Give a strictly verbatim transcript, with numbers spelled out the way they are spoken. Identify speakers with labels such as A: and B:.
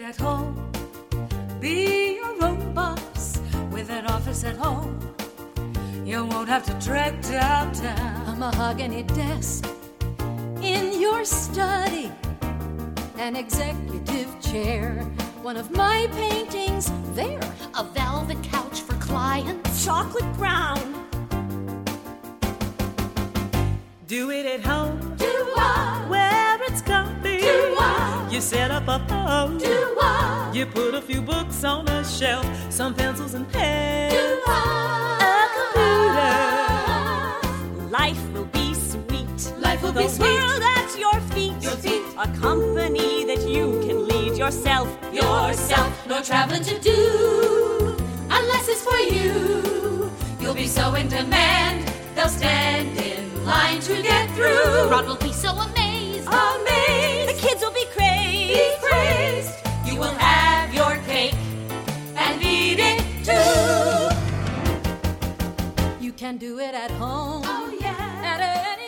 A: at home. Be your own boss with an office at home. You won't have to trek downtown.
B: A mahogany desk in your study, an executive chair, one of my paintings there,
C: a velvet couch for clients,
B: chocolate brown.
D: Do it at home.
B: Do I?
D: Where it's comfy.
B: Do I?
D: You set up a phone.
B: Do I?
D: You put a few books on a shelf, some pencils and pens.
B: Do I?
D: A computer. Life will be sweet.
B: Life will
D: the
B: be sweet.
D: The world at your feet.
B: Your feet.
D: A company that you can lead yourself.
B: Yourself. No traveling to do unless it's for you. You'll be so in demand, they'll stand in line to get through.
C: Rod will be so amazed.
B: Amazed.
D: The kids will be crazed.
B: Be praised. You will have your cake and eat it too. You can do it at home.
A: Oh, yeah.
B: At any